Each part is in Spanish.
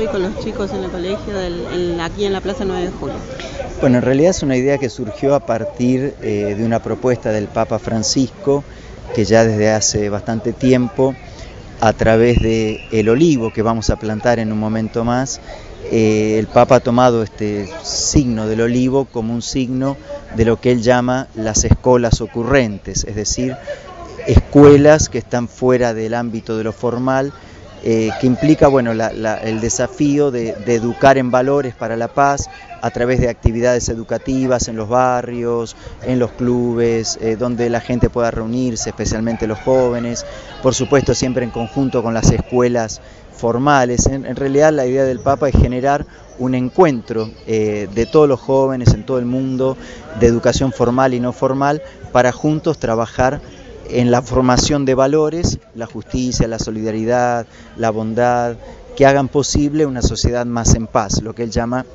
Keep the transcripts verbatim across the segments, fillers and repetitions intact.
hoy con los chicos en el colegio, del, en, aquí en la Plaza nueve de Julio? Bueno, en realidad es una idea que surgió a partir eh, de una propuesta del Papa Francisco, que ya desde hace bastante tiempo, a través de el olivo que vamos a plantar en un momento más, eh, el Papa ha tomado este signo del olivo como un signo de lo que él llama las escolas ocurrentes, es decir, escuelas que están fuera del ámbito de lo formal, eh, que implica bueno, la, la, el desafío de, de educar en valores para la paz a través de actividades educativas en los barrios, en los clubes, eh, donde la gente pueda reunirse, especialmente los jóvenes, por supuesto siempre en conjunto con las escuelas formales. En, en realidad la idea del Papa es generar un encuentro eh, de todos los jóvenes en todo el mundo, de educación formal y no formal, para juntos trabajar en la formación de valores, la justicia, la solidaridad, la bondad, que hagan posible una sociedad más en paz, lo que él llama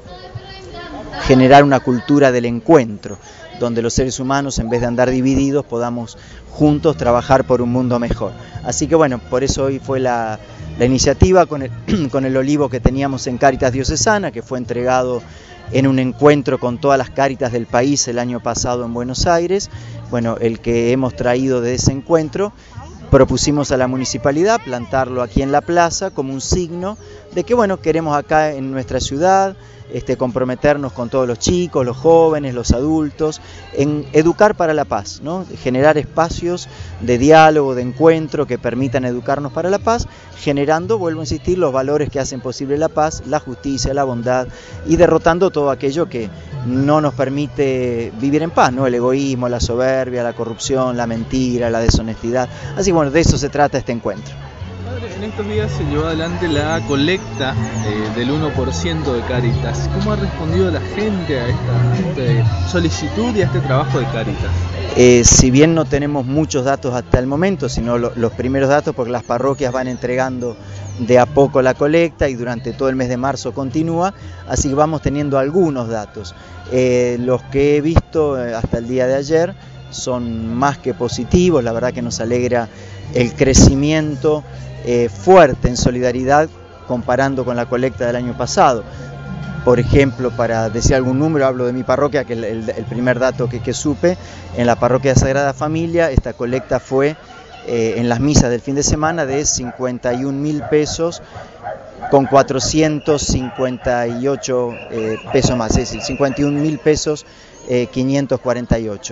generar una cultura del encuentro, donde los seres humanos, en vez de andar divididos, podamos juntos trabajar por un mundo mejor. Así que bueno, por eso hoy fue la, la iniciativa con el, con el olivo que teníamos en Cáritas Diocesana, que fue entregado en un encuentro con todas las Cáritas del país el año pasado en Buenos Aires. Bueno, el que hemos traído de ese encuentro, propusimos a la municipalidad plantarlo aquí en la plaza como un signo de que bueno, queremos acá en nuestra ciudad este, comprometernos con todos los chicos, los jóvenes, los adultos, en educar para la paz, ¿no? Generar espacios de diálogo, de encuentro que permitan educarnos para la paz, generando, vuelvo a insistir, los valores que hacen posible la paz, la justicia, la bondad y derrotando todo aquello que no nos permite vivir en paz, ¿no? El egoísmo, la soberbia, la corrupción, la mentira, la deshonestidad. Así que bueno, de eso se trata este encuentro. Padre, en estos días se llevó adelante la colecta eh, del uno por ciento de Cáritas. ¿Cómo ha respondido la gente a esta, esta solicitud y a este trabajo de Cáritas? Eh, si bien no tenemos muchos datos hasta el momento, sino lo, los primeros datos, porque las parroquias van entregando de a poco la colecta y durante todo el mes de marzo continúa, así que vamos teniendo algunos datos. Eh, los que he visto hasta el día de ayer son más que positivos, la verdad que nos alegra el crecimiento eh, fuerte en solidaridad comparando con la colecta del año pasado. Por ejemplo, para decir algún número, hablo de mi parroquia, que el, el, el primer dato que, que supe, en la parroquia de Sagrada Familia, esta colecta fue eh, en las misas del fin de semana de cincuenta y un mil pesos con cuatrocientos cincuenta y ocho eh, pesos más, es decir, cincuenta y un mil pesos eh, quinientos cuarenta y ocho.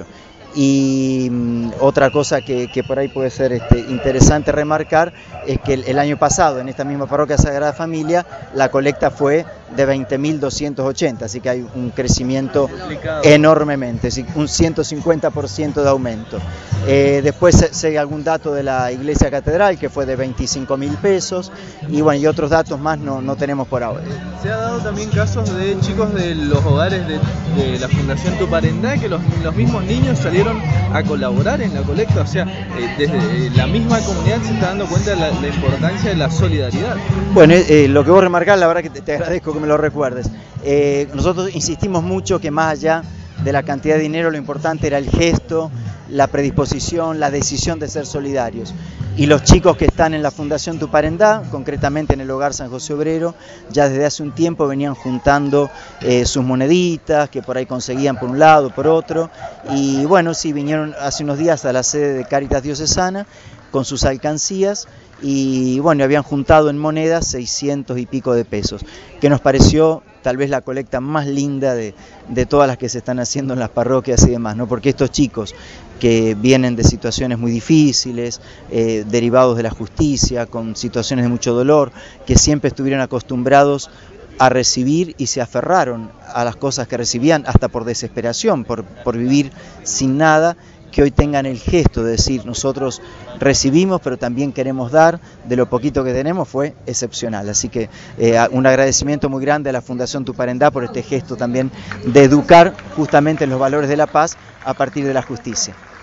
Y um, otra cosa que, que por ahí puede ser este, interesante remarcar es que el, el año pasado en esta misma parroquia Sagrada Familia la colecta fue de veinte mil doscientos ochenta, así que hay un crecimiento enormemente, un ciento cincuenta por ciento de aumento. Eh, después sé algún dato de la Iglesia Catedral que fue de veinticinco mil pesos y bueno, y otros datos más no, no tenemos por ahora. Se ha dado también casos de chicos de los hogares de, de la Fundación Tuparendá que los, los mismos niños salieron a colaborar en la colecta, o sea, eh, desde la misma comunidad se está dando cuenta de la, la importancia de la solidaridad. Bueno, eh, lo que vos remarcás, la verdad que te, te agradezco que me lo recuerdes. Eh, nosotros insistimos mucho que más allá de la cantidad de dinero, lo importante era el gesto, la predisposición, la decisión de ser solidarios. Y los chicos que están en la Fundación Tuparendá, concretamente en el Hogar San José Obrero, ya desde hace un tiempo venían juntando eh, sus moneditas, que por ahí conseguían por un lado, por otro, y bueno, sí, vinieron hace unos días a la sede de Cáritas Diocesana con sus alcancías, y bueno, habían juntado en monedas seiscientos y pico de pesos, que nos pareció tal vez la colecta más linda de, de todas las que se están haciendo en las parroquias y demás, ¿no? Porque estos chicos que vienen de situaciones muy difíciles, eh, derivados de la justicia, con situaciones de mucho dolor, que siempre estuvieron acostumbrados a recibir y se aferraron a las cosas que recibían, hasta por desesperación, por, por vivir sin nada, que hoy tengan el gesto de decir nosotros recibimos pero también queremos dar, de lo poquito que tenemos, fue excepcional. Así que eh, un agradecimiento muy grande a la Fundación Tuparendá por este gesto también de educar justamente en los valores de la paz a partir de la justicia.